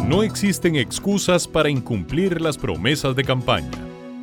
No existen excusas para incumplir las promesas de campaña.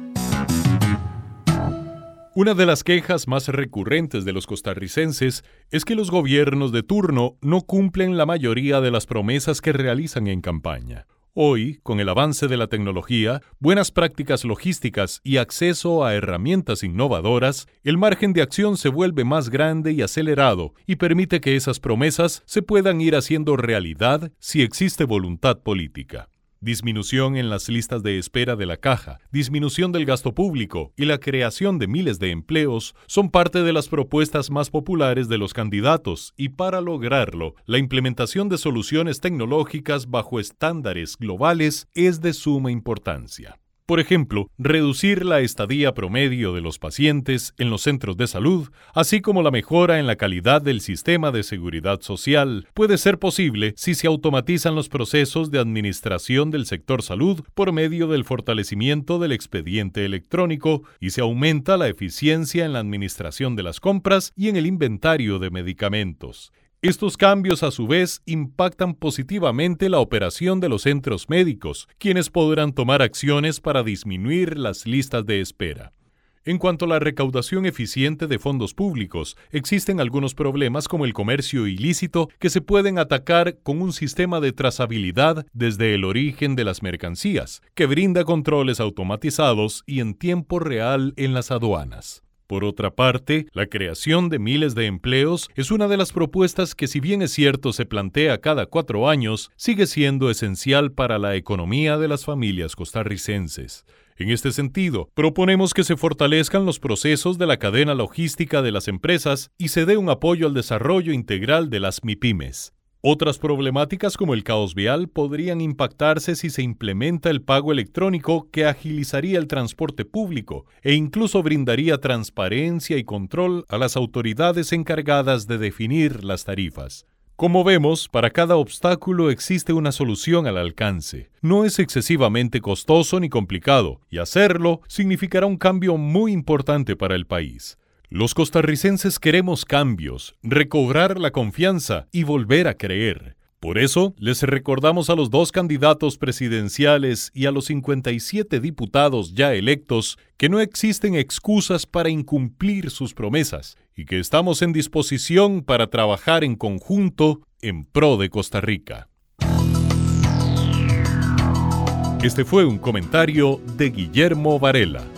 Una de las quejas más recurrentes de los costarricenses es que los gobiernos de turno no cumplen la mayoría de las promesas que realizan en campaña. Hoy, con el avance de la tecnología, buenas prácticas logísticas y acceso a herramientas innovadoras, el margen de acción se vuelve más grande y acelerado y permite que esas promesas se puedan ir haciendo realidad si existe voluntad política. Disminución en las listas de espera de la Caja, disminución del gasto público y la creación de miles de empleos son parte de las propuestas más populares de los candidatos y para lograrlo, la implementación de soluciones tecnológicas bajo estándares globales es de suma importancia. Por ejemplo, reducir la estadía promedio de los pacientes en los centros de salud, así como la mejora en la calidad del sistema de seguridad social, puede ser posible si se automatizan los procesos de administración del sector salud por medio del fortalecimiento del expediente electrónico y se aumenta la eficiencia en la administración de las compras y en el inventario de medicamentos. Estos cambios, a su vez, impactan positivamente la operación de los centros médicos, quienes podrán tomar acciones para disminuir las listas de espera. En cuanto a la recaudación eficiente de fondos públicos, existen algunos problemas como el comercio ilícito que se pueden atacar con un sistema de trazabilidad desde el origen de las mercancías, que brinda controles automatizados y en tiempo real en las aduanas. Por otra parte, la creación de miles de empleos es una de las propuestas que, si bien es cierto se plantea cada 4 años, sigue siendo esencial para la economía de las familias costarricenses. En este sentido, proponemos que se fortalezcan los procesos de la cadena logística de las empresas y se dé un apoyo al desarrollo integral de las MIPYMES. Otras problemáticas como el caos vial podrían impactarse si se implementa el pago electrónico que agilizaría el transporte público e incluso brindaría transparencia y control a las autoridades encargadas de definir las tarifas. Como vemos, para cada obstáculo existe una solución al alcance. No es excesivamente costoso ni complicado, y hacerlo significará un cambio muy importante para el país. Los costarricenses queremos cambios, recobrar la confianza y volver a creer. Por eso, les recordamos a los 2 candidatos presidenciales y a los 57 diputados ya electos que no existen excusas para incumplir sus promesas y que estamos en disposición para trabajar en conjunto en pro de Costa Rica. Este fue un comentario de Guillermo Varela.